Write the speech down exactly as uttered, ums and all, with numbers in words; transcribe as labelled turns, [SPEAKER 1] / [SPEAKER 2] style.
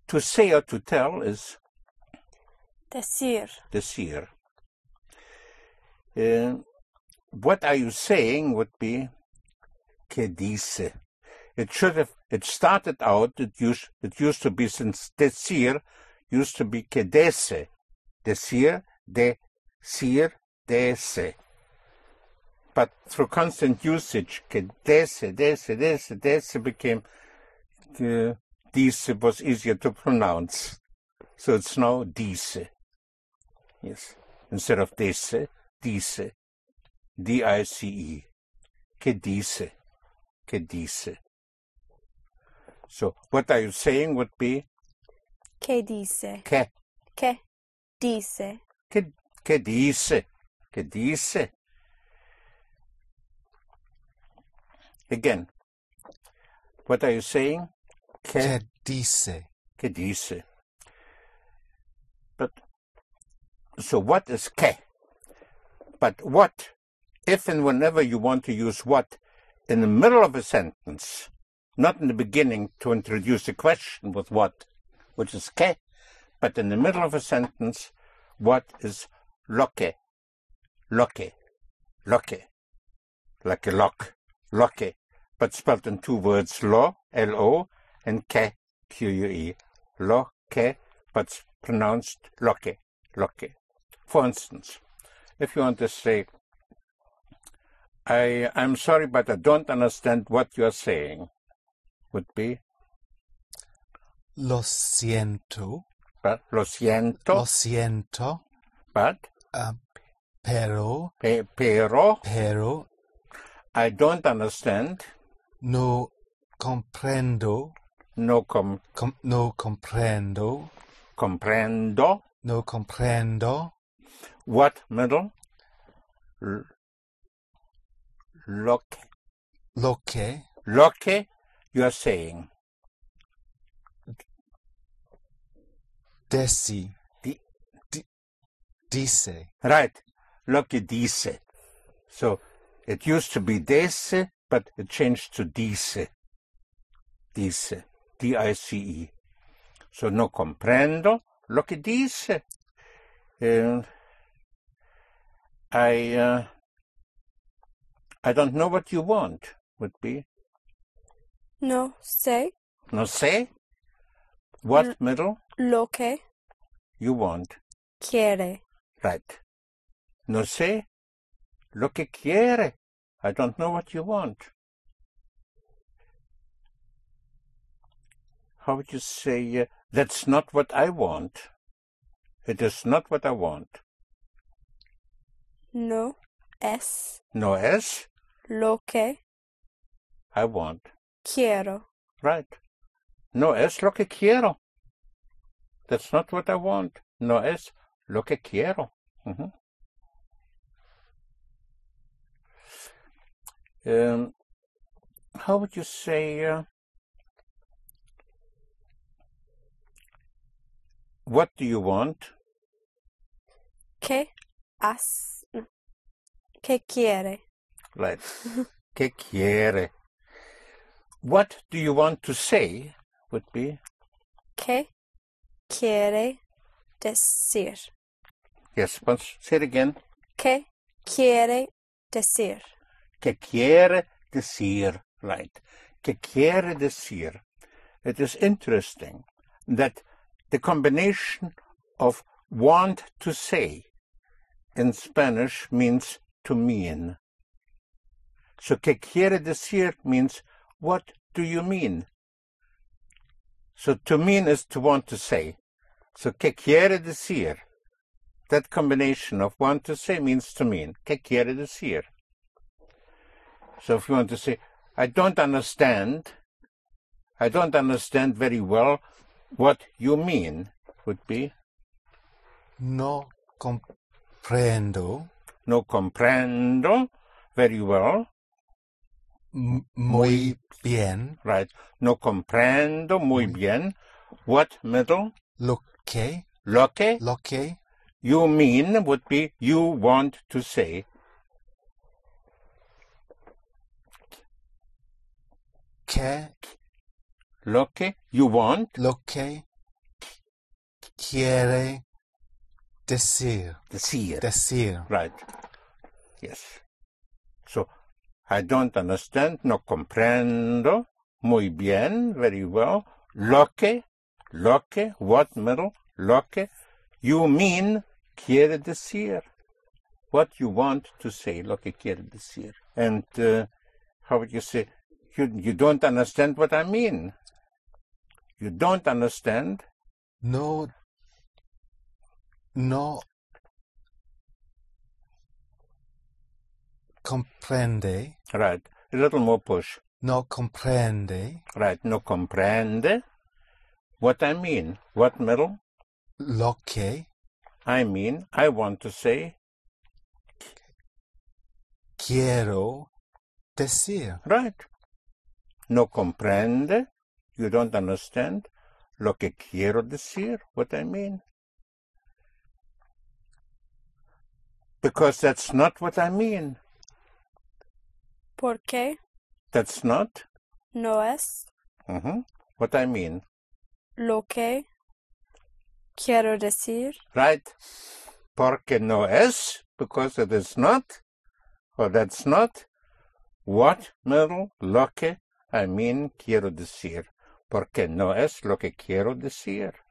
[SPEAKER 1] to say or to tell is
[SPEAKER 2] decir.
[SPEAKER 1] decir. Uh, what are you saying would be que dice. It should have, it started out, it used, it used to be, since decir used to be que dese. Decir, decir, dese. But through constant usage, que dese, dese, dese, dese became, uh, dice was easier to pronounce. So it's now dice. Yes. Instead of dese, dice. D I C E. Que dice. Que dice. So what are you saying would be
[SPEAKER 2] Que dice.
[SPEAKER 1] que.
[SPEAKER 2] Que dice.
[SPEAKER 1] Que, que dice. Que dice. Again. What are you saying? Que,
[SPEAKER 3] Que dice.
[SPEAKER 1] que dice. But, so what is que? But what, if and whenever you want to use what in the middle of a sentence, not in the beginning to introduce a question with what, which is que, but in the middle of a sentence, what is loque, loque, loque, like a lock, loque, but spelled in two words, lo, L O, and que, Q U E, loque, but pronounced loque, loque. For instance, if you want to say, I, I'm sorry, but I don't understand what you're saying, would be
[SPEAKER 3] Lo siento.
[SPEAKER 1] but lo siento,
[SPEAKER 3] Lo siento.
[SPEAKER 1] but
[SPEAKER 3] Uh, pero.
[SPEAKER 1] pe, pero
[SPEAKER 3] Pero.
[SPEAKER 1] I don't understand,
[SPEAKER 3] No comprendo.
[SPEAKER 1] no com,
[SPEAKER 3] Com, no comprendo.
[SPEAKER 1] comprendo,
[SPEAKER 3] No comprendo.
[SPEAKER 1] what middle, L, lo que,
[SPEAKER 3] Lo que.
[SPEAKER 1] lo que you're saying,
[SPEAKER 3] Deci.
[SPEAKER 1] Di-
[SPEAKER 3] Di, dice.
[SPEAKER 1] right, lo que dice. So it used to be dese, but it changed to dice, dice, D I C E. So no comprendo lo que dice. Uh, I, uh, I don't know what you want, would be.
[SPEAKER 2] No sé
[SPEAKER 1] No sé. What
[SPEAKER 2] L-
[SPEAKER 1] middle
[SPEAKER 2] lo que
[SPEAKER 1] you want.
[SPEAKER 2] quiere.
[SPEAKER 1] Right. No sé lo que quiere. I don't know what you want. How would you say, uh, that's not what I want? It is not what I want.
[SPEAKER 2] No es
[SPEAKER 1] No es
[SPEAKER 2] lo que
[SPEAKER 1] I want.
[SPEAKER 2] quiero.
[SPEAKER 1] Right. No es lo que quiero. That's not what I want. No es lo que quiero. Mhm. Um, how would you say, uh, what do you want?
[SPEAKER 2] Que has. No. Que quiere.
[SPEAKER 1] Right. ¿Qué quiere? What do you want to say would be,
[SPEAKER 2] Que quiere decir.
[SPEAKER 1] yes, once, say it again.
[SPEAKER 2] Que quiere decir.
[SPEAKER 1] ¿Qué quiere decir? Right. ¿Qué quiere decir? It is interesting that the combination of want to say in Spanish means to mean. So ¿qué quiere decir means what do you mean? So to mean is to want to say. So ¿qué quiere decir? That combination of want to say means to mean. ¿Qué quiere decir? So if you want to say, I don't understand, I don't understand very well what you mean, would be
[SPEAKER 3] No comprendo.
[SPEAKER 1] no comprendo very well,
[SPEAKER 3] M- muy bien.
[SPEAKER 1] right? No comprendo muy bien what middle,
[SPEAKER 3] Lo que.
[SPEAKER 1] lo que
[SPEAKER 3] Lo que.
[SPEAKER 1] you mean would be you want to say.
[SPEAKER 3] Que.
[SPEAKER 1] Lo que you want,
[SPEAKER 3] Lo que quiere decir.
[SPEAKER 1] Decir.
[SPEAKER 3] Decir.
[SPEAKER 1] Right. Yes. So, I don't understand, no comprendo, muy bien, very well. Lo que, lo que, what middle, lo que, you mean, quiere decir. What you want to say, lo que quiere decir. And, uh, how would you say, you, you don't understand what I mean. You don't understand.
[SPEAKER 3] No, no comprende.
[SPEAKER 1] Right. A little more push.
[SPEAKER 3] No comprende
[SPEAKER 1] Right. No comprende what I mean. What middle?
[SPEAKER 3] lo que
[SPEAKER 1] I mean, I want to say,
[SPEAKER 3] quiero decir.
[SPEAKER 1] right. No comprende, you don't understand, lo que quiero decir, what I mean. Because that's not what I mean.
[SPEAKER 2] ¿Por qué
[SPEAKER 1] That's not
[SPEAKER 2] no es
[SPEAKER 1] mhm, what I mean.
[SPEAKER 2] lo que quiero decir?
[SPEAKER 1] Right? Porque no es, because it is not, or that's not, what middle, lo que I mean, quiero decir. Porque no es lo que quiero decir.